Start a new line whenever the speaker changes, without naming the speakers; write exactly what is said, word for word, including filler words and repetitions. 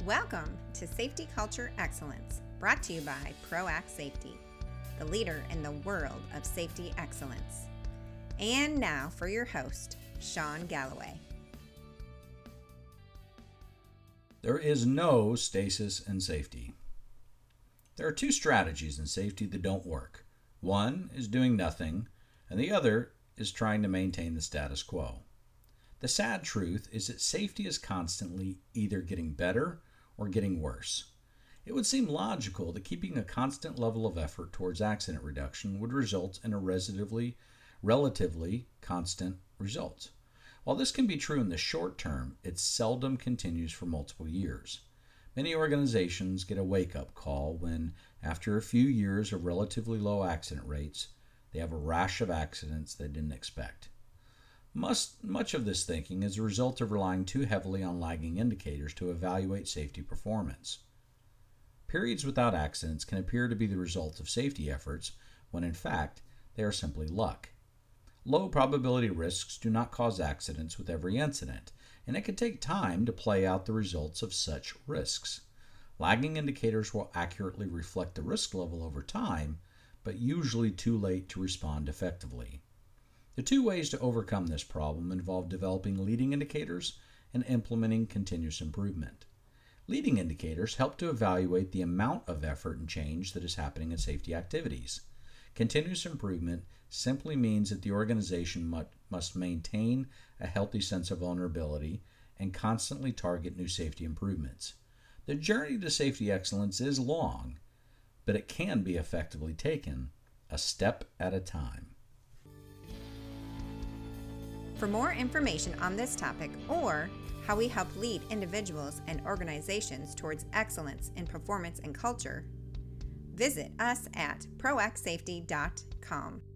Welcome to Safety Culture Excellence, brought to you by ProAct Safety, the leader in the world of safety excellence. And now for your host, Sean Galloway.
There is no stasis in safety. There are two strategies in safety that don't work. One is doing nothing, and the other is trying to maintain the status quo. The sad truth is that safety is constantly either getting better or getting worse. It would seem logical that keeping a constant level of effort towards accident reduction would result in a relatively, relatively constant result. While this can be true in the short term, it seldom continues for multiple years. Many organizations get a wake-up call when, after a few years of relatively low accident rates, they have a rash of accidents they didn't expect. Much, much of this thinking is a result of relying too heavily on lagging indicators to evaluate safety performance. Periods without accidents can appear to be the result of safety efforts when in fact they are simply luck. Low probability risks do not cause accidents with every incident, and it can take time to play out the results of such risks. Lagging indicators will accurately reflect the risk level over time, but usually too late to respond effectively. The two ways to overcome this problem involve developing leading indicators and implementing continuous improvement. Leading indicators help to evaluate the amount of effort and change that is happening in safety activities. Continuous improvement simply means that the organization must maintain a healthy sense of vulnerability and constantly target new safety improvements. The journey to safety excellence is long, but it can be effectively taken a step at a time.
For more information on this topic or how we help lead individuals and organizations towards excellence in performance and culture, visit us at proact safety dot com.